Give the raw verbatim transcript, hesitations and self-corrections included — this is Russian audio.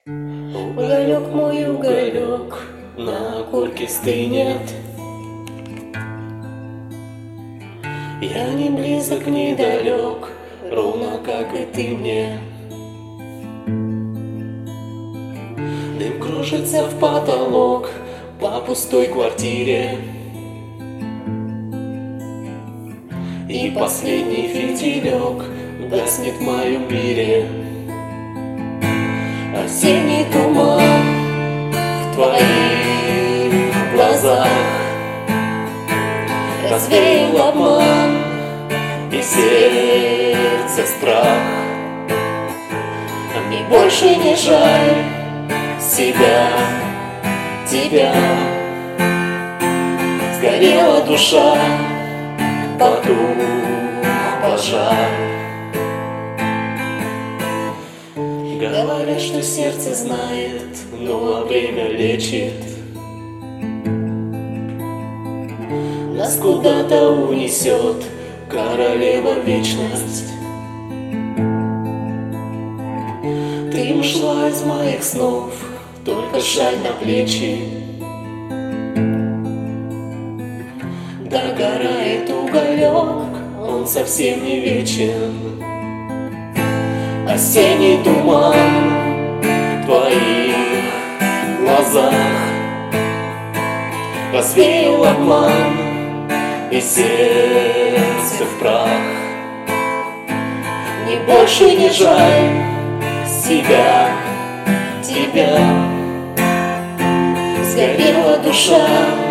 Уголек мой, уголек, на курке стынет. Я не близок, не далек, ровно как и ты мне. Дым кружится в потолок по пустой квартире, и последний фитилек гаснет в моем мире. Осенний туман в твоих глазах развеял обман и сердце страх. Мне больше не жаль себя, тебя. Сгорела душа, потух пожар. Говорят, что сердце знает, но время лечит. Нас куда-то унесет королева вечность. Ты ушла из моих снов, только шаль на плечи. Догорает уголек, он совсем не вечен. Осенний туман в твоих глазах развеял обман и сердце в прах. Мне больше не жаль себя, тебя. Сгорела душа,